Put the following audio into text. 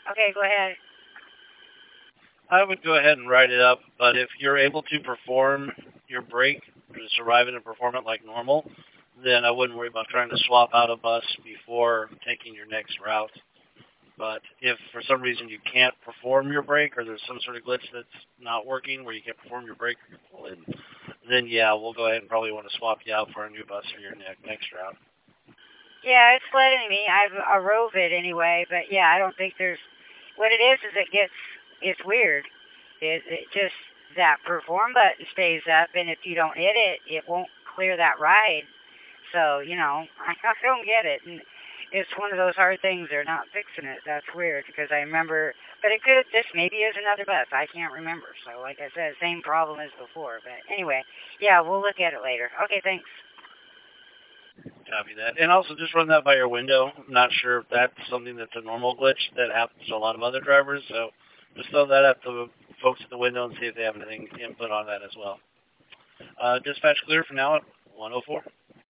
Okay, go ahead. I would go ahead and write it up, but if you're able to perform your break, survive it and perform it like normal, then I wouldn't worry about trying to swap out a bus before taking your next route. But if for some reason you can't perform your break or there's some sort of glitch that's not working where you can't perform your break, then yeah, we'll go ahead and probably want to swap you out for a new bus for your next route. Yeah, it's letting me. I rove it anyway, but yeah, I don't think there's. What it is it's weird. It just that perform button stays up, and if you don't hit it, it won't clear that ride. So I don't get it. And it's one of those hard things. They're not fixing it. That's weird because I remember. But it could. This maybe is another bus. I can't remember. So like I said, same problem as before. But anyway, yeah, we'll look at it later. Okay, thanks. Copy that. And also just run that by your window. I'm not sure if that's something that's a normal glitch that happens to a lot of other drivers, so just throw that at the folks at the window and see if they have anything input on that as well. Dispatch clear for now at 104.